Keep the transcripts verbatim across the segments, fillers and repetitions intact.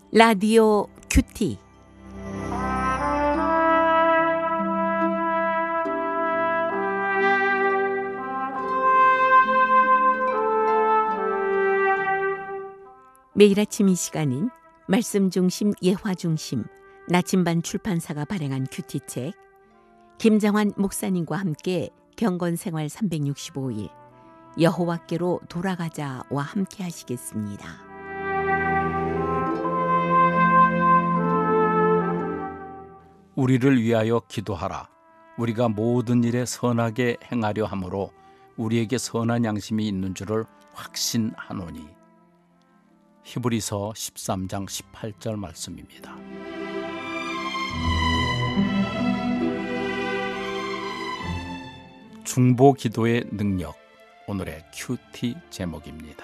라디오 큐티. 매일 아침 이 시간은 말씀 중심, 예화 중심, 나침반 출판사가 발행한 큐티책, 김장환 목사님과 함께 경건생활 삼백육십오 일, 여호와께로 돌아가자와 함께 하시겠습니다. 우리를 위하여 기도하라. 우리가 모든 일에 선하게 행하려 함으로 우리에게 선한 양심이 있는 줄을 확신하노니. 히브리서 십삼 장 십팔 절 말씀입니다. 중보 기도의 능력, 오늘의 큐티 제목입니다.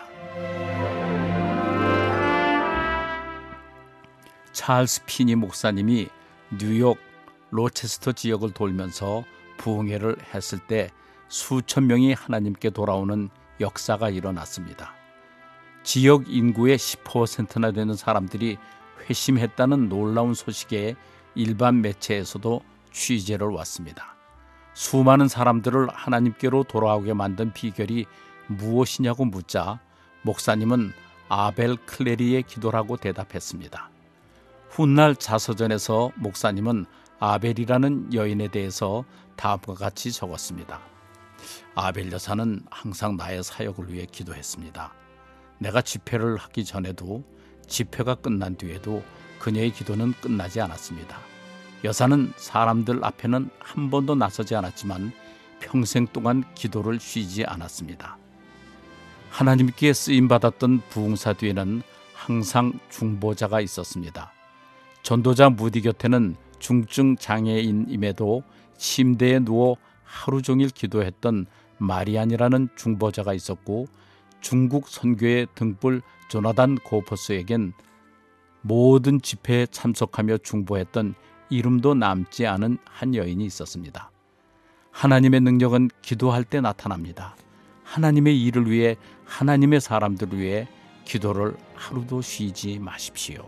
찰스 피니 목사님이 뉴욕 로체스터 지역을 돌면서 부흥회를 했을 때 수천 명이 하나님께 돌아오는 역사가 일어났습니다. 지역 인구의 십 퍼센트나 되는 사람들이 회심했다는 놀라운 소식에 일반 매체에서도 취재를 왔습니다. 수많은 사람들을 하나님께로 돌아오게 만든 비결이 무엇이냐고 묻자 목사님은 아벨 클레리의 기도라고 대답했습니다. 훗날 자서전에서 목사님은 아벨이라는 여인에 대해서 다음과 같이 적었습니다. 아벨 여사는 항상 나의 사역을 위해 기도했습니다. 내가 집회를 하기 전에도 집회가 끝난 뒤에도 그녀의 기도는 끝나지 않았습니다. 여사는 사람들 앞에는 한 번도 나서지 않았지만 평생 동안 기도를 쉬지 않았습니다. 하나님께 쓰임받았던 부흥사 뒤에는 항상 중보자가 있었습니다. 전도자 무디 곁에는 중증 장애인임에도 침대에 누워 하루 종일 기도했던 마리안이라는 중보자가 있었고, 중국 선교의 등불 조나단 고퍼스에겐 모든 집회에 참석하며 중보했던 이름도 남지 않은 한 여인이 있었습니다. 하나님의 능력은 기도할 때 나타납니다. 하나님의 일을 위해, 하나님의 사람들을 위해 기도를 하루도 쉬지 마십시오.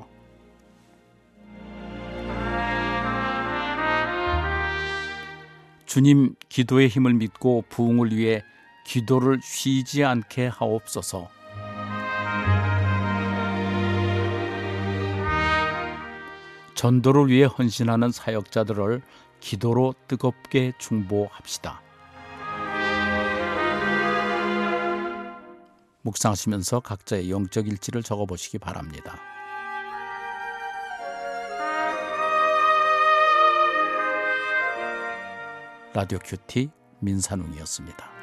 주님, 기도의 힘을 믿고 부흥을 위해 기도를 쉬지 않게 하옵소서. 전도를 위해 헌신하는 사역자들을 기도로 뜨겁게 중보합시다. 묵상하시면서 각자의 영적 일지를 적어보시기 바랍니다. 라디오 큐티 민산웅이었습니다.